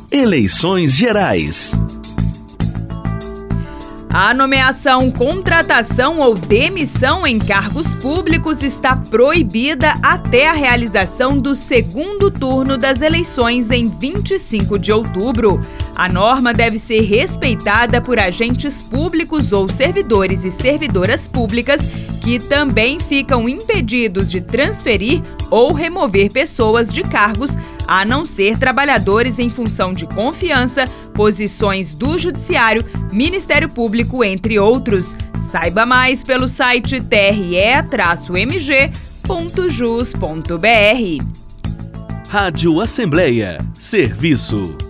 Eleições Gerais. A nomeação, contratação ou demissão em cargos públicos está proibida até a realização do segundo turno das eleições em 25 de outubro. A norma deve ser respeitada por agentes públicos ou servidores e servidoras públicas que também ficam impedidos de transferir ou remover pessoas de cargos, a não ser trabalhadores em função de confiança, posições do Judiciário, Ministério Público, entre outros. Saiba mais pelo site tre-mg.jus.br. Rádio Assembleia. Serviço.